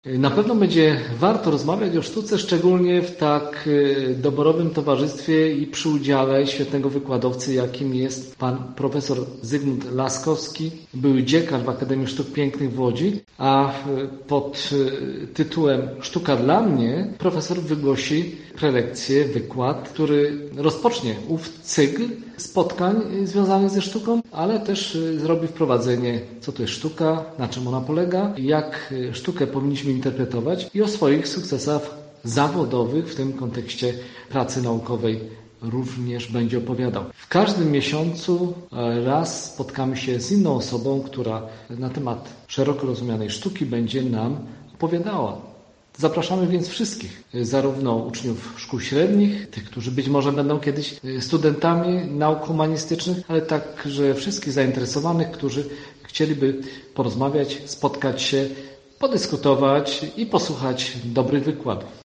Na pewno będzie warto rozmawiać o sztuce, szczególnie w tak doborowym towarzystwie i przy udziale świetnego wykładowcy, jakim jest pan profesor Zygmunt Laskowski, były dziekan w Akademii Sztuk Pięknych w Łodzi, a pod tytułem Sztuka dla mnie profesor wygłosi prelekcję, wykład, który rozpocznie ów cykl spotkań związanych ze sztuką, ale też zrobi wprowadzenie, co to jest sztuka, na czym ona polega, jak sztukę powinniśmy interpretować i o swoich sukcesach zawodowych w tym kontekście pracy naukowej również będzie opowiadał. W każdym miesiącu raz spotkamy się z inną osobą, która na temat szeroko rozumianej sztuki będzie nam opowiadała. Zapraszamy więc wszystkich, zarówno uczniów szkół średnich, tych, którzy być może będą kiedyś studentami nauk humanistycznych, ale także wszystkich zainteresowanych, którzy chcieliby porozmawiać, spotkać się, podyskutować i posłuchać dobrych wykładów.